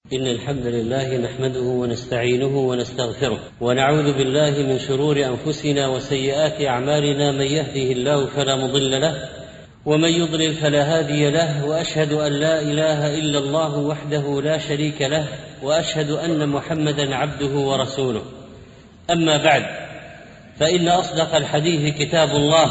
إن الحمد لله نحمده ونستعينه ونستغفره ونعوذ بالله من شرور أنفسنا وسيئات أعمالنا. من يهده الله فلا مضل له ومن يضلل فلا هادي له، وأشهد أن لا إله إلا الله وحده لا شريك له، وأشهد أن محمدا عبده ورسوله. أما بعد، فإن أصدق الحديث كتاب الله،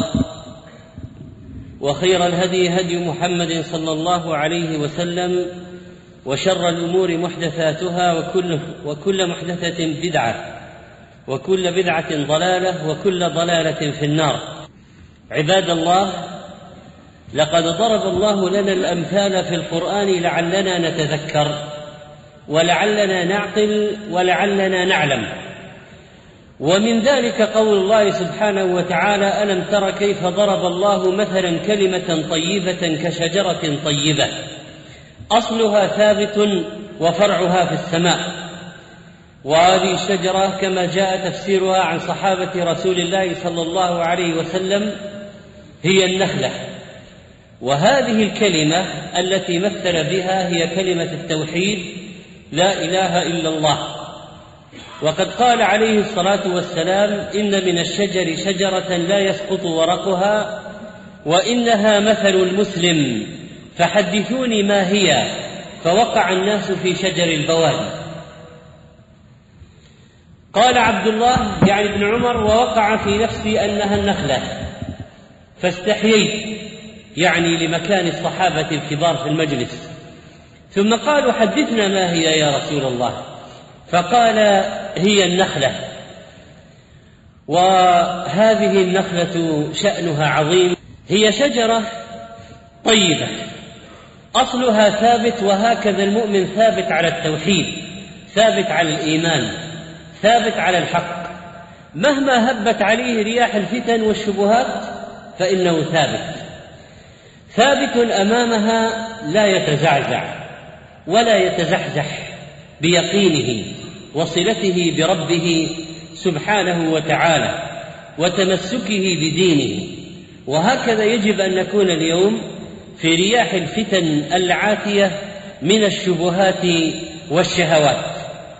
وخير الهدي هدي محمد صلى الله عليه وسلم، وشر الأمور محدثاتها، وكل محدثة بدعة، وكل بدعة ضلالة، وكل ضلالة في النار. عباد الله، لقد ضرب الله لنا الأمثال في القرآن لعلنا نتذكر، ولعلنا نعقل، ولعلنا نعلم. ومن ذلك قول الله سبحانه وتعالى: ألم تر كيف ضرب الله مثلا كلمة طيبة كشجرة طيبة أصلها ثابت وفرعها في السماء. وهذه الشجرة كما جاء تفسيرها عن صحابة رسول الله صلى الله عليه وسلم هي النخلة. وهذه الكلمة التي مثل بها هي كلمة التوحيد: لا إله إلا الله. وقد قال عليه الصلاة والسلام: إن من الشجر شجرة لا يسقط ورقها وإنها مثل المسلم، فحدثوني ما هي. فوقع الناس في شجر البوادي. قال عبد الله يعني ابن عمر: ووقع في نفسي أنها النخلة، فاستحييت، يعني لمكان الصحابة الكبار في المجلس. ثم قالوا: حدثنا ما هي يا رسول الله. فقال: هي النخلة. وهذه النخلة شأنها عظيم، هي شجرة طيبة أصلها ثابت، وهكذا المؤمن ثابت على التوحيد، ثابت على الإيمان، ثابت على الحق. مهما هبت عليه رياح الفتن والشبهات فإنه ثابت أمامها، لا يتزعزع ولا يتزحزح بيقينه وصلته بربه سبحانه وتعالى وتمسكه بدينه. وهكذا يجب أن نكون اليوم في رياح الفتن العاتية من الشبهات والشهوات.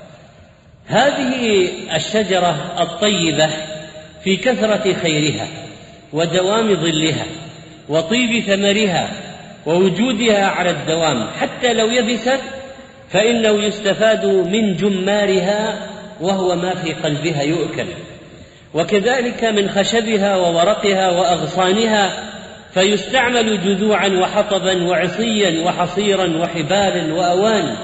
هذه الشجرة الطيبة في كثرة خيرها ودوام ظلها وطيب ثمرها ووجودها على الدوام، حتى لو يبست فإنه يستفاد من جمارها وهو ما في قلبها يؤكل، وكذلك من خشبها وورقها وأغصانها، فيستعمل جذوعا وحطبا وعصيا وحصيرا وحبالا وأوان.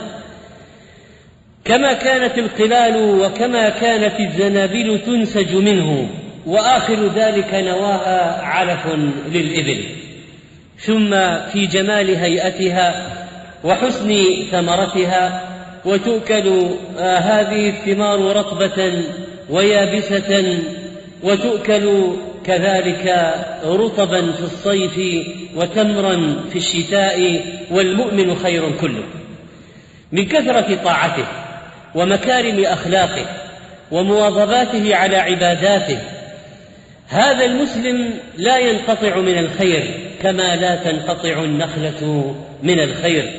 كما كانت القلال وكما كانت الزنابل تنسج منه، وآخر ذلك نواها علف للإبل. ثم في جمال هيئتها وحسن ثمرتها، وتؤكل هذه الثمار رطبة ويابسة، وتؤكل كذلك رطبا في الصيف وتمرا في الشتاء. والمؤمن خير كله من كثرة طاعته ومكارم أخلاقه ومواظباته على عباداته. هذا المسلم لا ينقطع من الخير كما لا تنقطع النخلة من الخير.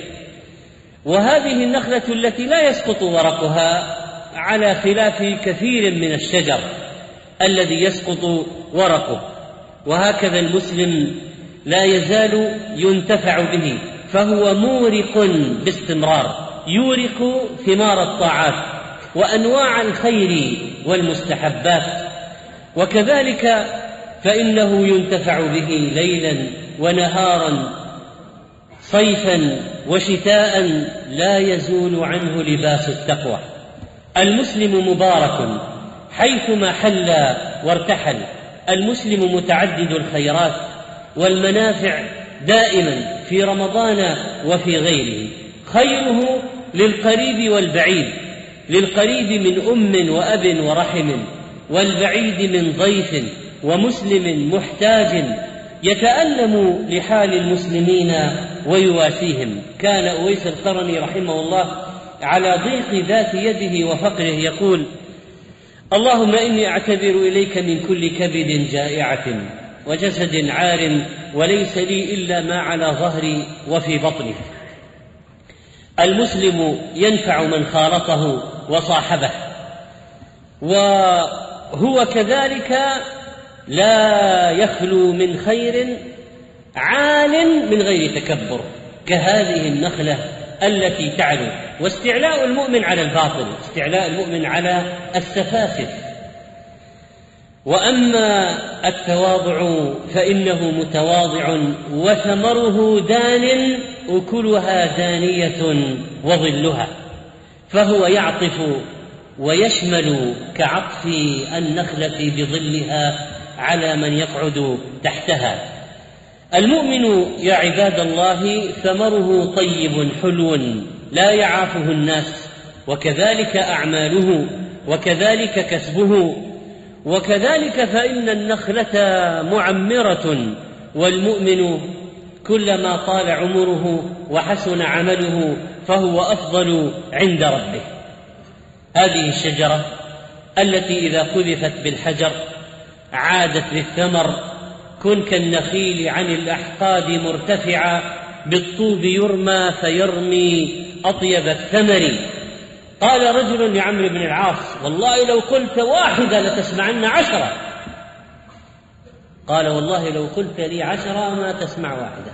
وهذه النخلة التي لا يسقط ورقها، على خلاف كثير من الشجر الذي يسقط ورقه. وهكذا المسلم لا يزال ينتفع به، فهو مورق باستمرار، يورق ثمار الطاعات وأنواع الخير والمستحبات. وكذلك فإنه ينتفع به ليلا ونهارا، صيفا وشتاء، لا يزول عنه لباس التقوى. المسلم مبارك حيثما حل وارتحل. المسلم متعدد الخيرات والمنافع دائما في رمضان وفي غيره. خيره للقريب والبعيد، للقريب من أم وأب ورحم، والبعيد من ضيف ومسلم محتاج يتألم لحال المسلمين ويواسيهم. كان أويس القرني رحمه الله على ضيق ذات يده وفقره يقول: اللهم إني أعتذر إليك من كل كبد جائعة وجسد عار، وليس لي إلا ما على ظهري وفي بطني. المسلم ينفع من خالطه وصاحبه، وهو كذلك لا يخلو من خير عال من غير تكبر، كهذه النخلة التي تعلو. واستعلاء المؤمن على الباطل، استعلاء المؤمن على السفاسف. وأما التواضع فإنه متواضع وثمره دان، أكلها دانية وظلها، فهو يعطف ويشمل كعطف النخلة بظلها على من يقعد تحتها. المؤمن يا عباد الله ثمره طيب حلو لا يعافه الناس، وكذلك أعماله، وكذلك كسبه، وكذلك فإن النخلة معمرة، والمؤمن كلما طال عمره وحسن عمله فهو أفضل عند ربه. هذه الشجرة التي إذا قذفت بالحجر عادت للثمر، كن كالنخيل عن الأحقاد مرتفعا، بالطوب يرمى فيرمي أطيب الثمر. قال رجل لعمرو بن العاص: والله لو قلت واحدة لتسمعن 10. قال: والله لو قلت لي 10 ما تسمع واحدة.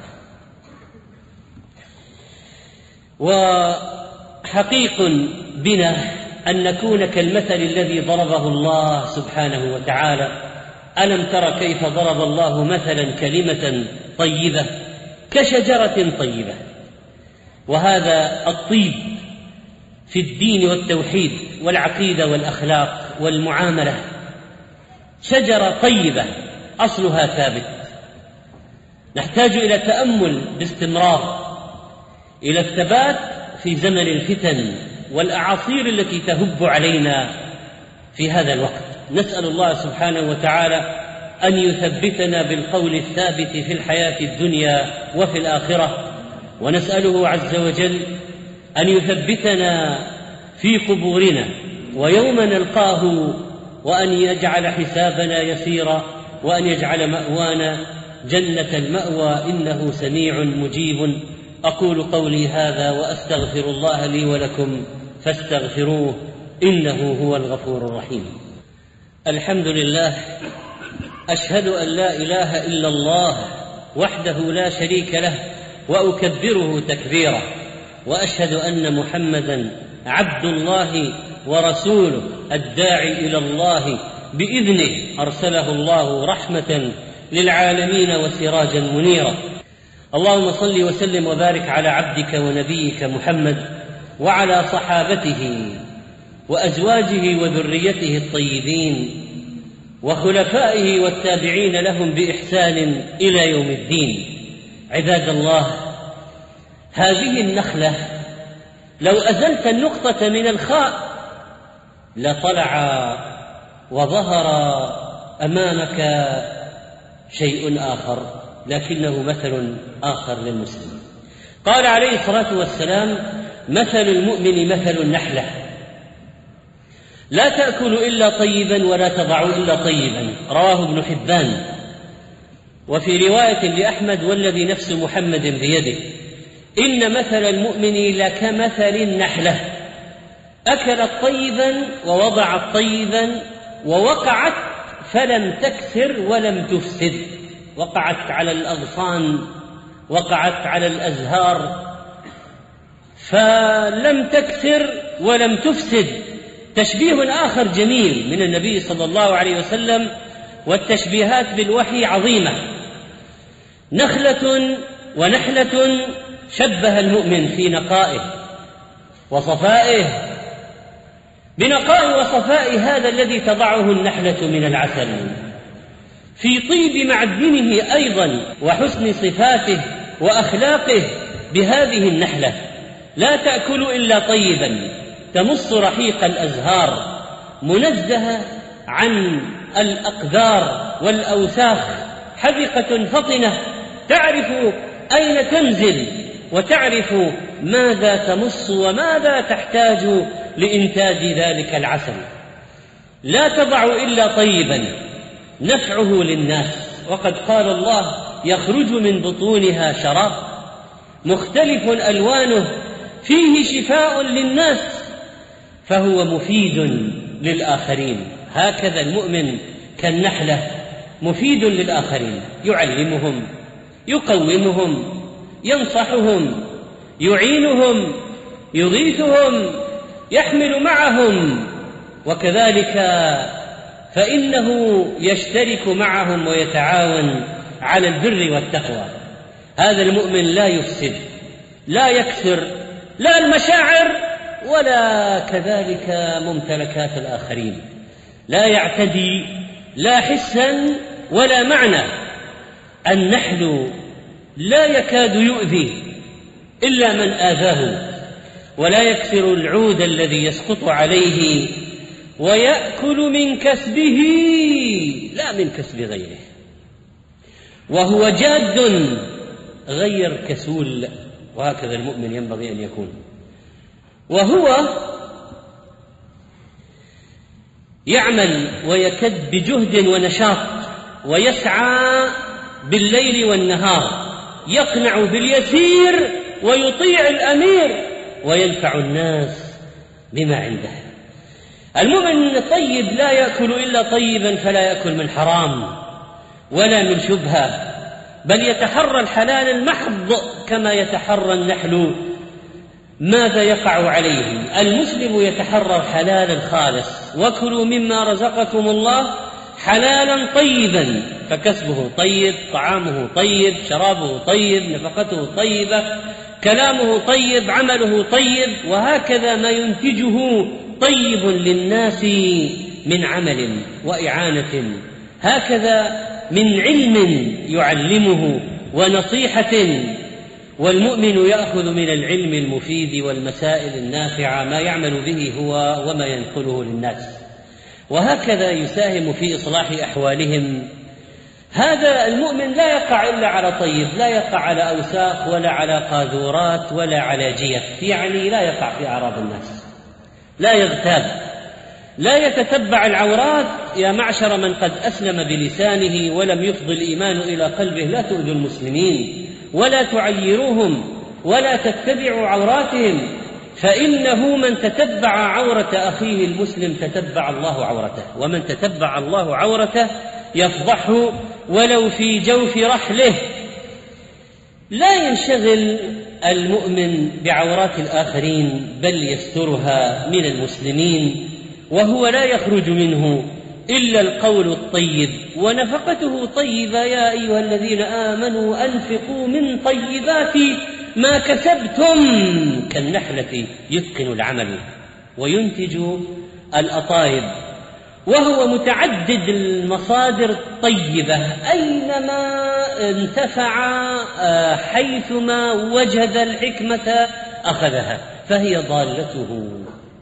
وحقيق بنا أن نكون كالمثل الذي ضربه الله سبحانه وتعالى: ألم تر كيف ضرب الله مثلا كلمة طيبة كشجرة طيبة. وهذا الطيب في الدين والتوحيد والعقيدة والأخلاق والمعاملة. شجرة طيبة أصلها ثابت، نحتاج إلى تأمل باستمرار، إلى الثبات في زمن الفتن والأعاصير التي تهب علينا في هذا الوقت. نسأل الله سبحانه وتعالى أن يثبتنا بالقول الثابت في الحياة الدنيا وفي الآخرة، ونسأله عز وجل أن يثبتنا في قبورنا ويوم نلقاه، وأن يجعل حسابنا يسيرا، وأن يجعل مأوانا جنة المأوى، إنه سميع مجيب. أقول قولي هذا وأستغفر الله لي ولكم فاستغفروه إنه هو الغفور الرحيم. الحمد لله، أشهد أن لا إله إلا الله وحده لا شريك له، وأكبره تكبيرا، وأشهد أن محمدا عبد الله ورسوله الداعي إلى الله بإذنه، أرسله الله رحمة للعالمين وسراجا منيرا. اللهم صل وسلم وبارك على عبدك ونبيك محمد وعلى صحابته وأزواجه وذريته الطيبين وخلفائه والتابعين لهم بإحسان إلى يوم الدين. عباد الله، هذه النخلة لو أزلت النقطة من الخاء لطلع وظهر أمامك شيء آخر، لكنه مثل آخر للمسلم. قال عليه الصلاة والسلام: مثل المؤمن مثل النحلة، لا تأكل إلا طيبا ولا تضع إلا طيبا. رواه ابن حبان. وفي رواية لأحمد: والذي نفس محمد بيده، إن مثل المؤمن لكمثل النحلة، أكلت طيبا ووضعت طيبا، ووقعت فلم تكسر ولم تفسد. وقعت على الأغصان، وقعت على الأزهار، فلم تكسر ولم تفسد. تشبيه آخر جميل من النبي صلى الله عليه وسلم، والتشبيهات بالوحي عظيمة. نخلة ونحلة شبه المؤمن في نقائه وصفائه، بنقاء وصفاء هذا الذي تضعه النحلة من العسل، في طيب معدنه أيضا وحسن صفاته وأخلاقه بهذه النحلة. لا تأكل إلا طيبا، تمص رحيق الأزهار، منزهة عن الأقذار والأوساخ، حذقة فطنة، تعرف أين تنزل وتعرف ماذا تمص وماذا تحتاج لإنتاج ذلك العسل. لا تضع إلا طيبا، نفعه للناس. وقد قال الله: يخرج من بطونها شراب مختلف ألوانه فيه شفاء للناس فهو مفيد للآخرين. هكذا المؤمن كالنحلة مفيد للآخرين، يعلمهم، يقومهم، ينصحهم، يعينهم، يغيثهم، يحمل معهم، وكذلك فإنه يشترك معهم ويتعاون على البر والتقوى. هذا المؤمن لا يفسد، لا يكسر لا المشاعر ولا كذلك ممتلكات الآخرين، لا يعتدي لا حسا ولا معنى. النحل لا يكاد يؤذي إلا من آذاه، ولا يكسر العود الذي يسقط عليه، ويأكل من كسبه لا من كسب غيره، وهو جاد غير كسول. وهكذا المؤمن ينبغي أن يكون، وهو يعمل ويكد بجهد ونشاط، ويسعى بالليل والنهار، يقنع باليسير ويطيع الأمير وينفع الناس بما عنده. المؤمن الطيب لا يأكل إلا طيبا، فلا يأكل من حرام ولا من شبهة، بل يتحرى الحلال المحض كما يتحرى النحل ماذا يقع عليه. المسلم يتحرى الحلال الخالص، وكلوا مما رزقكم الله حلالا طيبا، فكسبه طيب، طعامه طيب، شرابه طيب، نفقته طيبة، كلامه طيب، عمله طيب، وهكذا ما ينتجه طيب للناس من عمل وإعانة، هكذا من علم يعلمه ونصيحة. والمؤمن يأخذ من العلم المفيد والمسائل النافعة ما يعمل به هو وما ينقله للناس، وهكذا يساهم في إصلاح أحوالهم. هذا المؤمن لا يقع إلا على طيب، لا يقع على أوساخ ولا على قاذورات ولا على جيف، يعني لا يقع في أعراض الناس، لا يغتاب، لا يتتبع العورات. يا معشر من قد أسلم بلسانه ولم يفض الإيمان إلى قلبه، لا تؤذوا المسلمين ولا تعيروهم ولا تتبعوا عوراتهم، فإنه من تتبع عورة أخيه المسلم تتبع الله عورته، ومن تتبع الله عورته يفضحه ولو في جوف رحله. لا ينشغل المؤمن بعورات الآخرين، بل يسترها من المسلمين، وهو لا يخرج منه إلا القول الطيب ونفقته طيبة. يا أيها الذين آمنوا أنفقوا من طيبات ما كسبتم، كالنحلة يتقن العمل وينتج الأطايب، وهو متعدد المصادر الطيبة، أينما انتفع حيثما وجد الحكمة أخذها، فهي ضالته.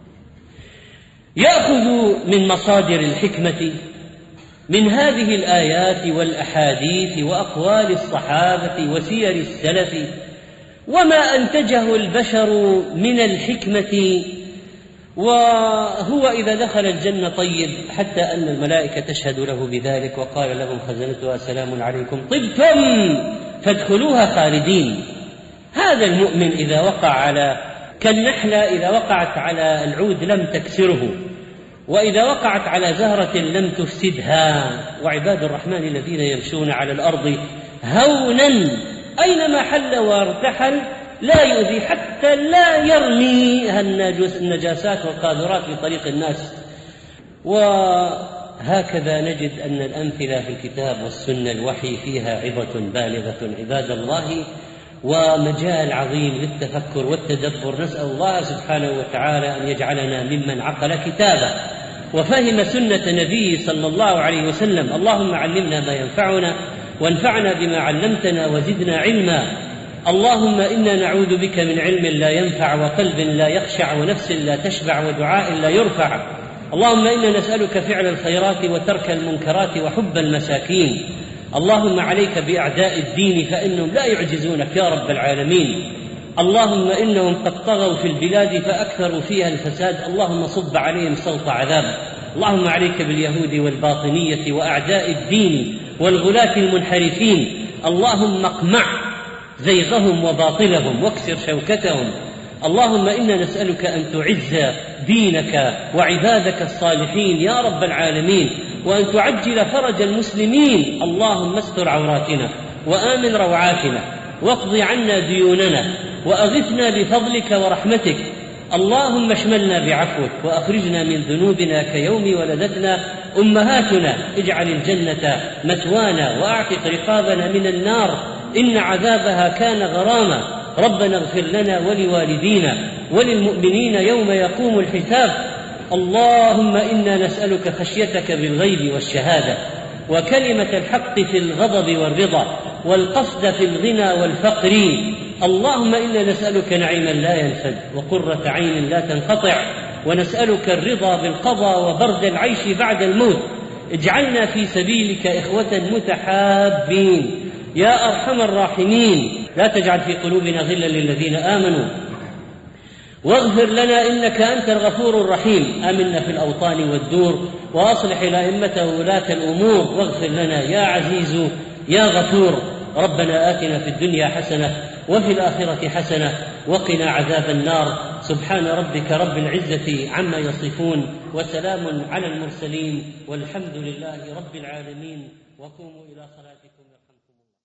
يأخذ من مصادر الحكمة من هذه الآيات والأحاديث وأقوال الصحابة وسير السلف وما أنتجه البشر من الحكمة. وهو إذا دخل الجنة طيب، حتى أن الملائكة تشهد له بذلك، وقال لهم خزنتها سلام عليكم طبتم فادخلوها خالدين. هذا المؤمن إذا وقع على كالنحلة، إذا وقعت على العود لم تكسره، وإذا وقعت على زهرة لم تفسدها. وعباد الرحمن الذين يمشون على الأرض هونا أينما حل وارتحل لا يؤذي، حتى لا يرمي النجاسات والقاذورات في طريق الناس. وهكذا نجد أن الأمثلة في الكتاب والسنة الوحي فيها عظة بالغة عباد الله، ومجال عظيم للتفكر والتدبر. نسأل الله سبحانه وتعالى أن يجعلنا ممن عقل كتابه وفهم سنة نبيه صلى الله عليه وسلم. اللهم علمنا ما ينفعنا وانفعنا بما علمتنا وزدنا علما. اللهم إنا نعوذ بك من علم لا ينفع وقلب لا يخشع ونفس لا تشبع ودعاء لا يرفع. اللهم إنا نسألك فعل الخيرات وترك المنكرات وحب المساكين. اللهم عليك بأعداء الدين فإنهم لا يعجزونك يا رب العالمين. اللهم إنهم قد طغوا في البلاد فأكثروا فيها الفساد، اللهم صب عليهم سلط عذاب. اللهم عليك باليهود والباطنية وأعداء الدين والغلاة المنحرفين، اللهم اقمع زيغهم وباطلهم واكسر شوكتهم، اللهم إنا نسألك أن تعز دينك وعبادك الصالحين يا رب العالمين، وأن تعجل فرج المسلمين. اللهم استر عوراتنا وآمن روعاتنا، واقض عنا ديوننا، وأغثنا بفضلك ورحمتك. اللهم اشملنا بعفوك، وأخرجنا من ذنوبنا كيوم ولدتنا أمهاتنا. اجعل الجنة مثوانا، وأعتق رقابنا من النار، إن عذابها كان غراما. ربنا اغفر لنا ولوالدينا وللمؤمنين يوم يقوم الحساب. اللهم إنا نسألك خشيتك بالغيب والشهادة، وكلمة الحق في الغضب والرضا، والقصد في الغنى والفقر. اللهم إنا نسألك نعيما لا ينفد، وقرة عين لا تنقطع، ونسألك الرضا بالقضاء وبرد العيش بعد الموت. اجعلنا في سبيلك إخوة متحابين يا أرحم الراحمين. لا تجعل في قلوبنا غلا للذين آمنوا، واغفر لنا إنك أنت الغفور الرحيم. آمنا في الأوطان والدور، وأصلح الأئمة وولاة الأمور، واغفر لنا يا عزيز يا غفور. ربنا آتنا في الدنيا حسنة وفي الآخرة حسنة وقنا عذاب النار. سبحان ربك رب العزة عما يصفون، وسلام على المرسلين، والحمد لله رب العالمين. وقوموا إلى صلاتكم.